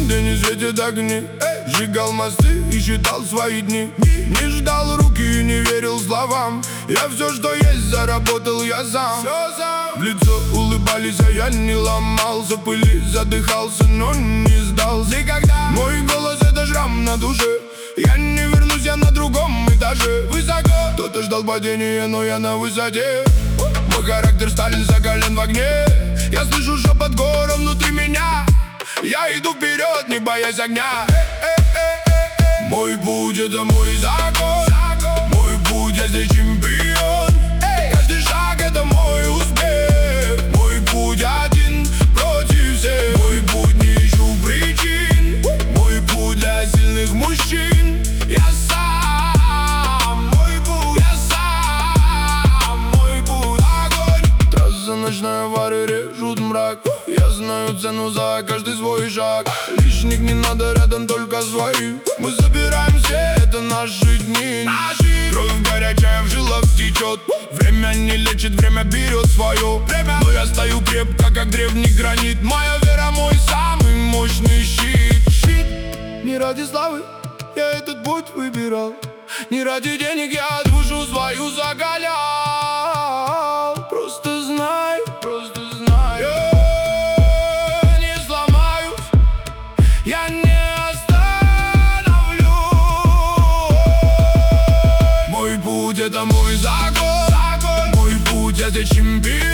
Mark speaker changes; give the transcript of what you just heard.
Speaker 1: где не светят огни. Сжигал мосты и считал свои дни. Не ждал руки и не верил словам. Я все, что есть, заработал я сам. В лицо улыбались, а я не ломался. В пыли задыхался, но не сдался. Никогда. Мой голос — это шрам на душе. Я не вернусь, я на другом этаже. Высоко. Кто-то ждал падения, но я на высоте. Мой характер Сталин закален в огне. Я слышу шепот гора внутри меня. Я иду вперед, не боясь огня. Мой путь — это мой закон. Мой путь — я здесь чемпион. Каждый шаг — это мой успех. Мой путь один против всех. Мой путь — не ищу причин. Мой путь для сильных мужчин. Я сам. Мой путь, я сам. Мой путь — огонь. Трасса ночная, аварии режут мрак. Я знаю цену за каждый свой шаг. Лишних не надо, рядом только свои. Мы забираем все, это наши дни. Кровь горячая в жилах течет. Время не лечит, время берет свое. Но я стою крепко, как древний гранит. Моя вера — мой самый мощный щит. Не ради славы я этот путь выбирал. Не ради денег я душу свою закалял. Просто знай, я не сломаюсь, я не остановлюсь. Мой путь — это мой закон. Мой путь — я здесь чемпион.